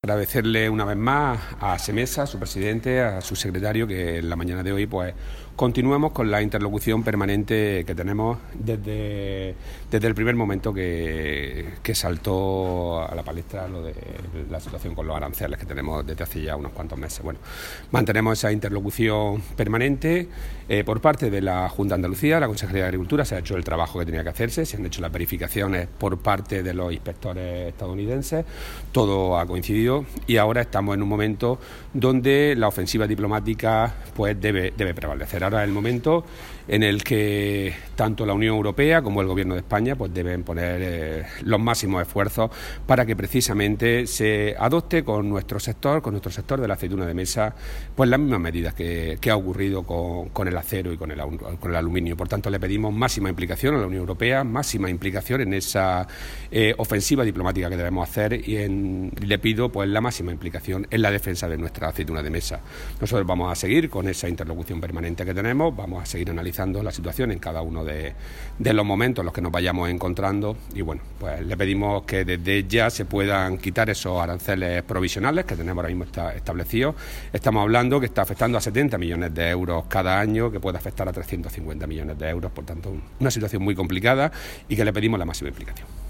Agradecerle una vez más a SEMESA, a su presidente, a su secretario, que en la mañana de hoy pues continuemos con la interlocución permanente que tenemos desde el primer momento que saltó a la palestra lo de la situación con los aranceles que tenemos desde hace ya unos cuantos meses. Bueno, mantenemos esa interlocución permanente por parte de la Junta de Andalucía, la Consejería de Agricultura. Se ha hecho el trabajo que tenía que hacerse, se han hecho las verificaciones por parte de los inspectores estadounidenses, todo ha coincidido y ahora estamos en un momento donde la ofensiva diplomática pues debe prevalecer. Ahora es el momento en el que tanto la Unión Europea como el Gobierno de España pues deben poner los máximos esfuerzos para que precisamente se adopte con nuestro sector de la aceituna de mesa, pues las mismas medidas que ha ocurrido con el acero y con el aluminio. Por tanto, le pedimos máxima implicación a la Unión Europea, máxima implicación en esa ofensiva diplomática que debemos hacer y le pido pues la máxima implicación en la defensa de nuestra aceituna de mesa. Nosotros vamos a seguir con esa interlocución permanente que tenemos, vamos a seguir analizando la situación en cada uno de los momentos en los que nos vayamos encontrando y bueno, pues le pedimos que desde ya se puedan quitar esos aranceles provisionales que tenemos ahora mismo establecidos. Estamos hablando que está afectando a 70 millones de euros cada año, que puede afectar a 350 millones de euros, por tanto una situación muy complicada y que le pedimos la máxima implicación.